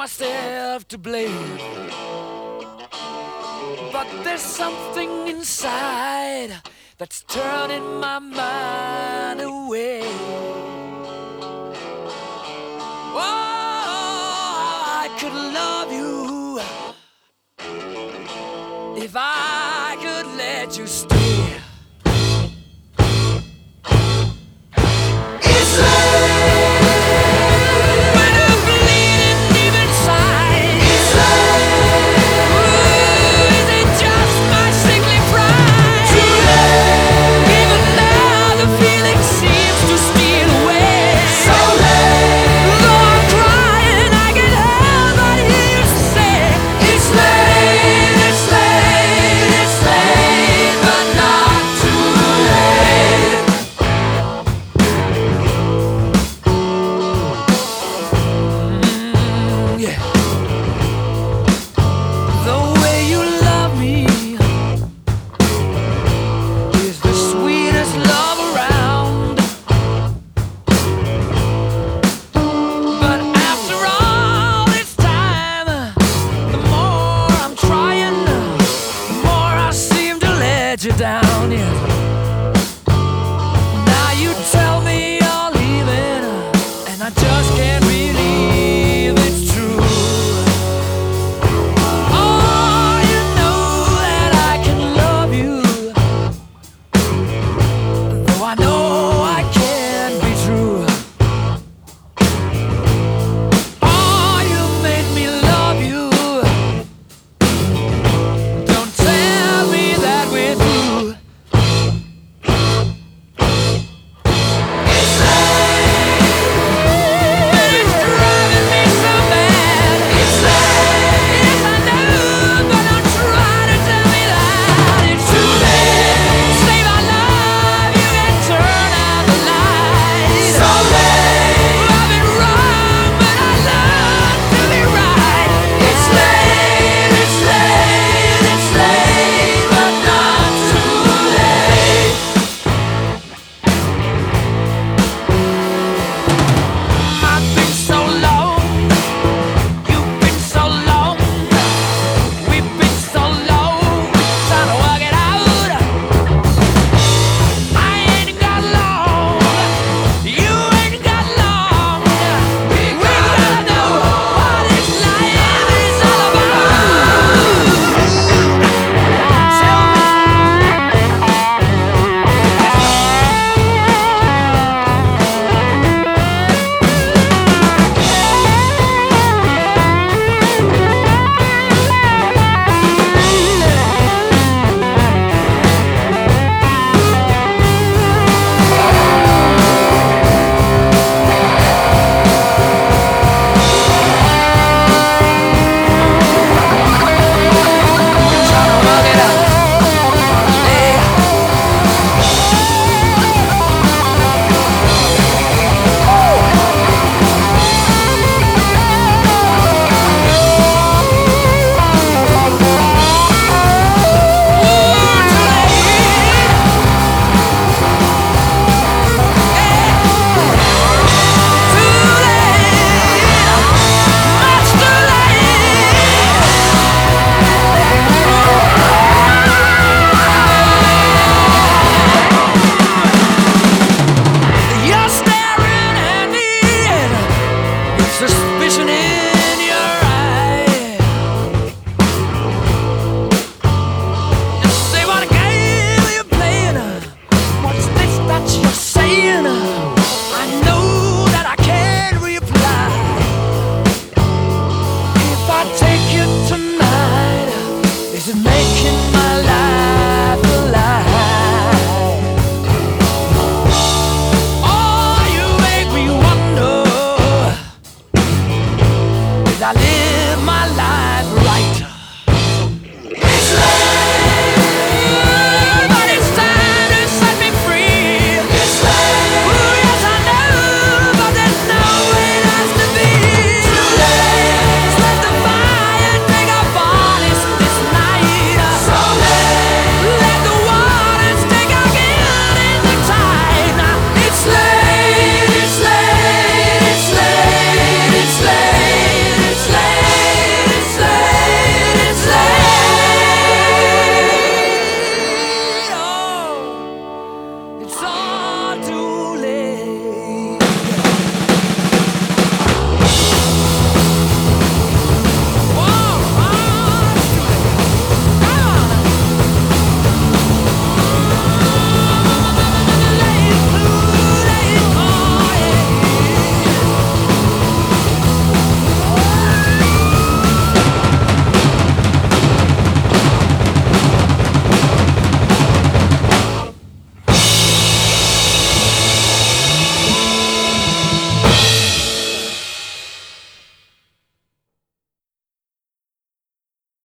myself to blame, but there's something inside that's turning my mind away. Oh, I could love you if I could let you stay. It's late when I'm bleeding deep inside. It's late. Ooh, is it just my sickly pride? Too late. Even now the feeling seems to steal away. So late. Though I'm crying, I can help but hear you say, it's late, it's late, it's late, but not too late. Yeah. The way you love me is the sweetest love around. But after all this time, the more I'm trying, the more I seem to let you down. Yeah.